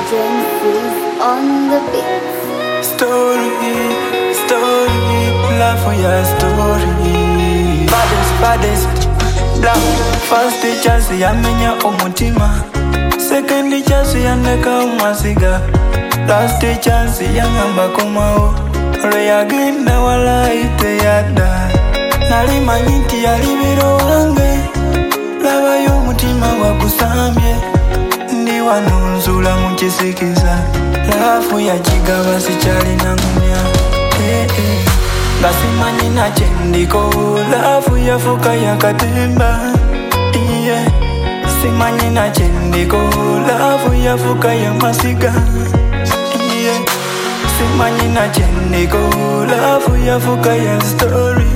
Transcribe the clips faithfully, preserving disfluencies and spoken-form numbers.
Genesis on the beat. Story, story, love for your story. Baddest, baddest, black. First chance yamenya omutima, second chance yandeka umasiga, last chance yangamba komao. Olweyagenda wala ite yadda, nalimanyi nti yalibiro wange, labayo omutima gwagusambye, ndi wano nzula mu kisikiza, laafu yakigaba sikyalina ngumya. Hey, hey. Nga simanyi na kye ndiko, laafu yafuuka yakatemba. Yeah. Simanyi na kye ndiko, laafu yafuuka yamasiga. Yeah. Simanyi na kye ndiko, laafu yafuuka ya story.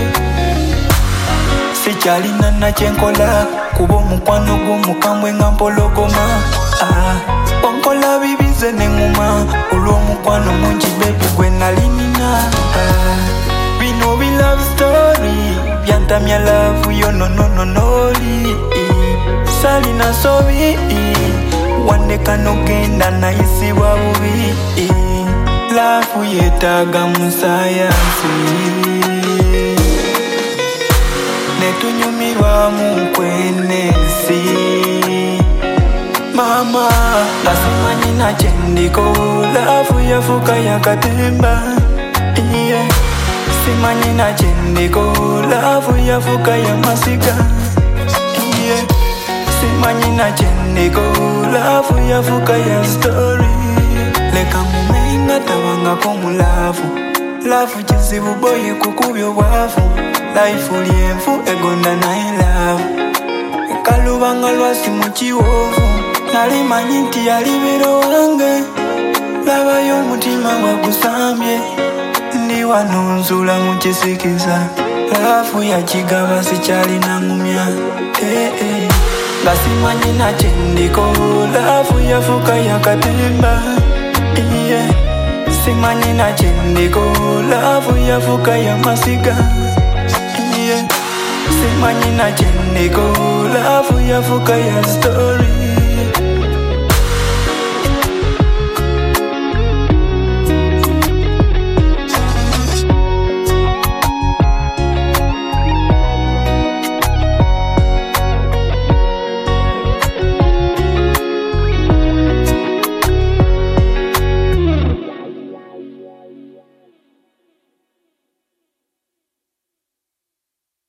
Sikyalina na kye nkola, kuba omukwano gw'omukambwe nga mpologoma. Ah, wankola bibize n'enguma, olw'omukwano mungi baby gwe nali nina. Ah, bino bi love story, byantamya love yo no no no noli. Salina sobi, wandeka nogenda nayisibwa bubi. Love yetaaga mu sayansi, netunyumirwa mu kwenensi. Mama, asimanyi na kye ndiko, laafu yafuuka yakatemba. Yeah. Simanyi na kye ndiko, laafu yafuuka yamasiga. Yeah. Simanyi na kye ndiko, laafu yafuuka ya story. Leka mumenga tabangako mu laafu, laafu kizibu boye kukubya obwavu. Life lyenfu egonda naye laafu, ekalubanga lwasi mu kiwoovu. Nalimanyi nti yalibiro wange, labayo omutima gwagusambye, ndi wano nzula mu kisikiza, laafu yakigaba sikyalina ngumya. Hey, hey. Nga simanyi na kye ndiko, laafu yafuuka yakatemba. Yeah. Simanyi na kye ndiko, laafu yafuuka yamasiga. Yeah. Simanyi na kye ndiko, laafu yafuuka ya story.